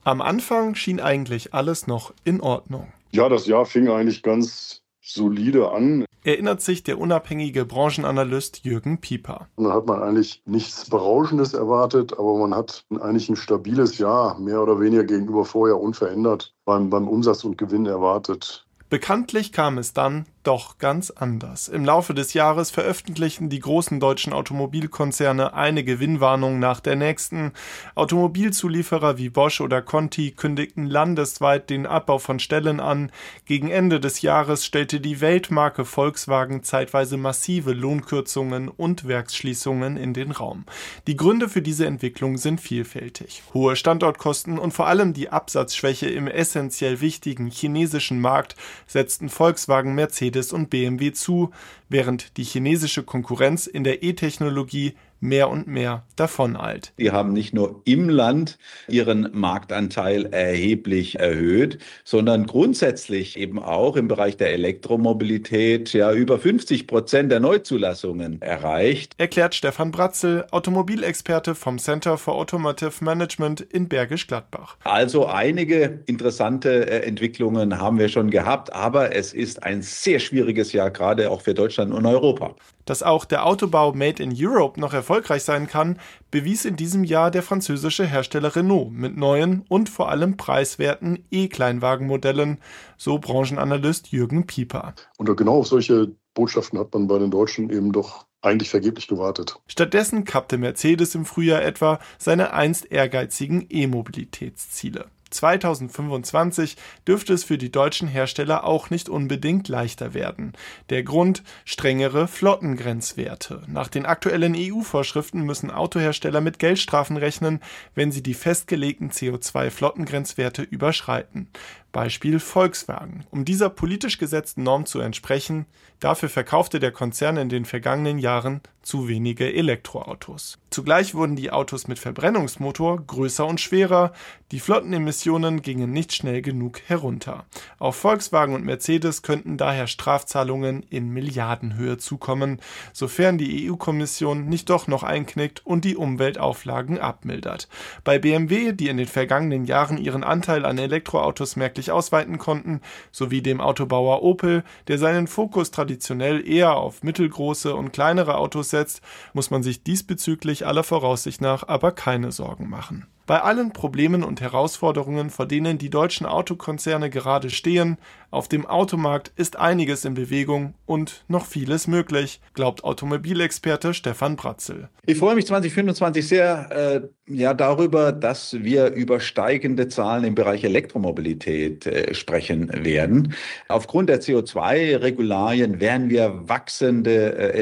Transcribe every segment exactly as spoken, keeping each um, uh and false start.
Am Anfang schien eigentlich alles noch in Ordnung. Ja, das Jahr fing eigentlich ganz solide an. Erinnert sich der unabhängige Branchenanalyst Jürgen Pieper. Und dann hat man eigentlich nichts Berauschendes erwartet, aber man hat eigentlich ein stabiles Jahr, mehr oder weniger gegenüber vorher unverändert, beim, beim Umsatz und Gewinn erwartet. Bekanntlich kam es dann doch ganz anders. Im Laufe des Jahres veröffentlichten die großen deutschen Automobilkonzerne eine Gewinnwarnung nach der nächsten. Automobilzulieferer wie Bosch oder Conti kündigten landesweit den Abbau von Stellen an. Gegen Ende des Jahres stellte die Weltmarke Volkswagen zeitweise massive Lohnkürzungen und Werksschließungen in den Raum. Die Gründe für diese Entwicklung sind vielfältig. Hohe Standortkosten und vor allem die Absatzschwäche im essentiell wichtigen chinesischen Markt setzten Volkswagen, Mercedes und B M W zu, während die chinesische Konkurrenz in der E-Technologie mehr und mehr davoneilt. Die haben nicht nur im Land ihren Marktanteil erheblich erhöht, sondern grundsätzlich eben auch im Bereich der Elektromobilität ja über fünfzig Prozent der Neuzulassungen erreicht. Erklärt Stefan Bratzel, Automobilexperte vom Center for Automotive Management in Bergisch Gladbach. Also einige interessante Entwicklungen haben wir schon gehabt, aber es ist ein sehr schwieriges Jahr, gerade auch für Deutschland und Europa. Dass auch der Autobau Made in Europe noch erfolgreich sein kann, bewies in diesem Jahr der französische Hersteller Renault mit neuen und vor allem preiswerten E-Kleinwagenmodellen, so Branchenanalyst Jürgen Pieper. Und genau auf solche Botschaften hat man bei den Deutschen eben doch eigentlich vergeblich gewartet. Stattdessen kappte Mercedes im Frühjahr etwa seine einst ehrgeizigen E-Mobilitätsziele. zweitausendfünfundzwanzig dürfte es für die deutschen Hersteller auch nicht unbedingt leichter werden. Der Grund: strengere Flottengrenzwerte. Nach den aktuellen E U-Vorschriften müssen Autohersteller mit Geldstrafen rechnen, wenn sie die festgelegten C O zwei Flottengrenzwerte überschreiten. Beispiel Volkswagen. Um dieser politisch gesetzten Norm zu entsprechen, dafür verkaufte der Konzern in den vergangenen Jahren zu wenige Elektroautos. Zugleich wurden die Autos mit Verbrennungsmotor größer und schwerer, die Flottenemissionen gingen nicht schnell genug herunter. Auf Volkswagen und Mercedes könnten daher Strafzahlungen in Milliardenhöhe zukommen, sofern die E U-Kommission nicht doch noch einknickt und die Umweltauflagen abmildert. Bei B M W, die in den vergangenen Jahren ihren Anteil an Elektroautos merklich ausweiten konnten, sowie dem Autobauer Opel, der seinen Fokus traditionell eher auf mittelgroße und kleinere Autos setzt, muss man sich diesbezüglich aller Voraussicht nach aber keine Sorgen machen. Bei allen Problemen und Herausforderungen, vor denen die deutschen Autokonzerne gerade stehen, auf dem Automarkt ist einiges in Bewegung und noch vieles möglich, glaubt Automobilexperte Stefan Bratzel. Ich freue mich zwanzig fünfundzwanzig sehr äh, ja, darüber, dass wir über steigende Zahlen im Bereich Elektromobilität äh, sprechen werden. Aufgrund der C O zwei Regularien werden wir wachsende äh,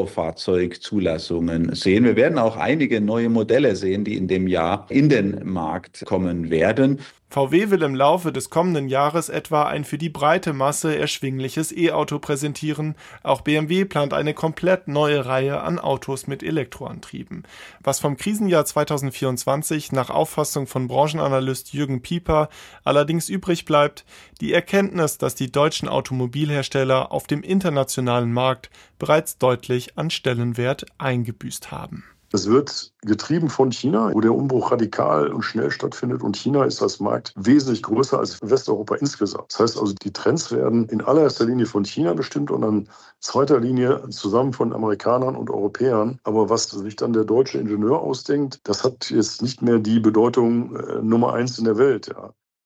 Elektrofahrzeugzulassungen sehen. Wir werden auch einige neue Modelle sehen, die in dem Jahr in den Markt kommen werden. V W will im Laufe des kommenden Jahres etwa ein für die breite Masse erschwingliches E-Auto präsentieren. Auch B M W plant eine komplett neue Reihe an Autos mit Elektroantrieben. Was vom Krisenjahr zweitausendvierundzwanzig nach Auffassung von Branchenanalyst Jürgen Pieper allerdings übrig bleibt: die Erkenntnis, dass die deutschen Automobilhersteller auf dem internationalen Markt bereits deutlich an Stellenwert eingebüßt haben. Es wird getrieben von China, wo der Umbruch radikal und schnell stattfindet. Und China ist als Markt wesentlich größer als Westeuropa insgesamt. Das heißt also, die Trends werden in allererster Linie von China bestimmt und in zweiter Linie zusammen von Amerikanern und Europäern. Aber was sich dann der deutsche Ingenieur ausdenkt, das hat jetzt nicht mehr die Bedeutung äh, Nummer eins in der Welt. Ja.